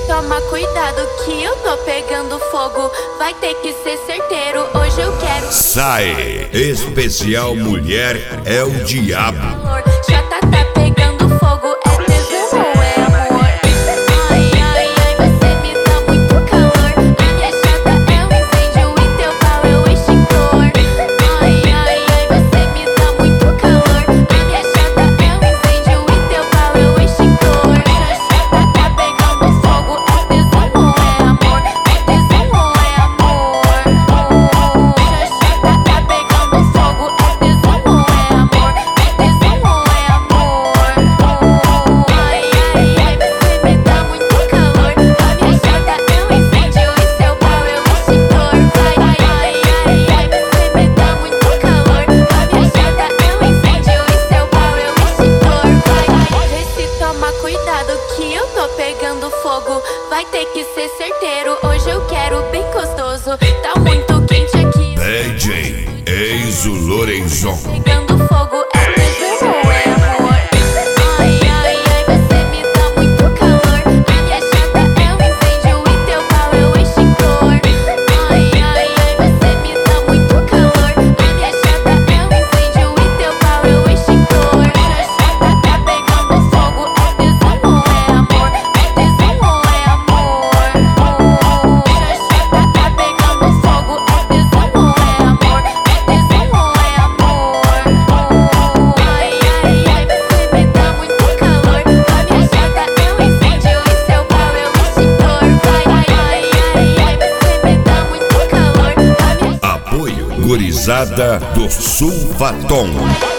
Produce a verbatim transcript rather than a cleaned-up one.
toma cuidado que eu tô pegando fogo. Vai ter que ser certeiro, hoje eu quero. Sai, especial mulher é o diabo. Já tá, tá pegando fogo, é tesão ou é amor? Ai, ai, ai, você me dá muito calor. A minha chata é um incêndio e teu pau é o extintor. Ai, ai, ai, você me dá muito calor. A minha chata é um incêndio e teu pau é o extintor. Já chata tá pegando fogo, é tesão ou é amor? É tesão ou é amor? Já chata tá pegando fogo, é tesão ou é amor? É tesão ou é amor? Ai, ai, ai, você me dá muito calor. A minha chata é um incêndio e seu pau é o extintor. Ai, ai, ai, ai, você me dá muito calor. A minha chata é um incêndio e seu pau é o extintor. Vai, vai, vê se toma cuidado que eu tô pegando fogo. Vai ter que ser certeiro, hoje eu quero bem gostoso. Tá muito quente aqui. D J Enzo Lorenzon. Pegando fogo, é tesão ou é amor? Ai, ai, ai, você me dá muito calor. A minha chata é um incêndio e teu pau é o extintor. Ai, ai, ai, você me dá muito calor. A minha chata é um incêndio e teu pau é o extintor. Já chata tá pegando fogo, é tesão ou é amor? É tesão ou é amor? Já chata tá pegando fogo, é tesão ou é amor? É tesão ou é amor? Ai, ai, ai, você me dá muito calor. A minha chata é um incêndio e seu pau é o extintor. Vai, ai, ai, ai, ai, você me dá muito calor. A minha Apoio Gurizada do Sulfatom.